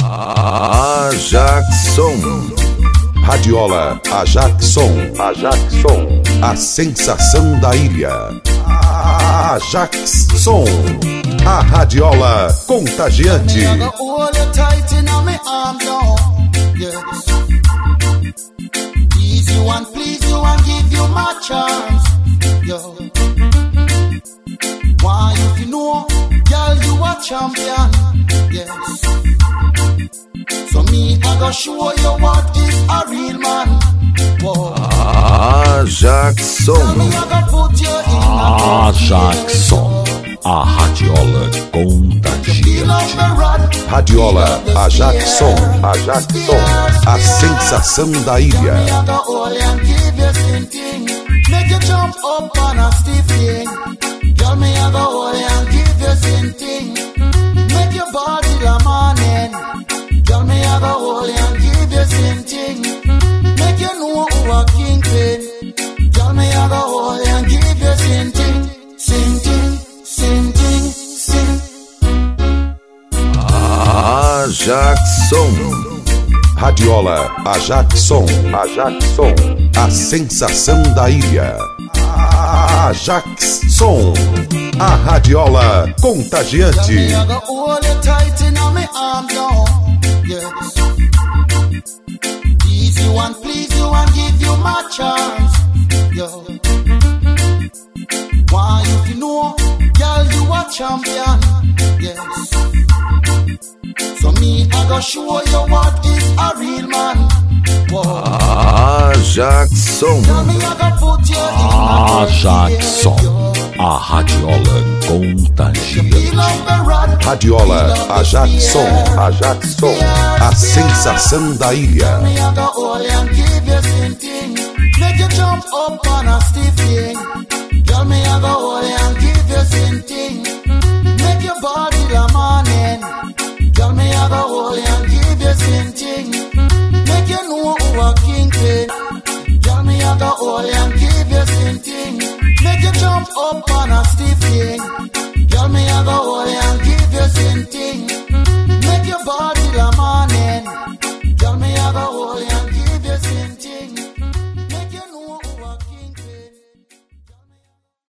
Ajaxson. Radiola Ajaxson. A sensação da ilha. Ajaxson. A radiola contagiante. Please you and give you my chance. Yo. Why if you know, girl, you a champion. Yes. So me, I go show you what is a real man. Whoa. Ajaxson. Ajaxson. A radiola contagiante. Radiola Ajaxson. A sensação da ilha. Make you jump up on a stiff thing. Girl, me I go hold you and give you something. Make your body la morning. Girl, me I go hold you and give you something. Make you know who a kingpin. Girl, me I go hold you and give you something. Ajaxson. Radiola Ajaxson. A sensação da ilha. Ajaxson. A radiola contagiante. Me I go hold you tight in my arms now. Yes. Please you and give you my chance. Yo. Why if you know, girl, you a champion. Yes. So me, I go show you what is a real man. Whoa. Ajaxson. Tell me I go put you in Ajaxson. A radiola contagiante. Radiola Ajaxson. A sensação da ilha. Me I go hold you and give you something. Make you jump up on a stiff thing. Girl, me I go hold you and give you something. Make your body la morning. Girl, me I go hold you and give you something. Make you know who a kingpin. Girl, me I go hold you and give you something. Make you jump up on a stiff thing. Girl, me I go hold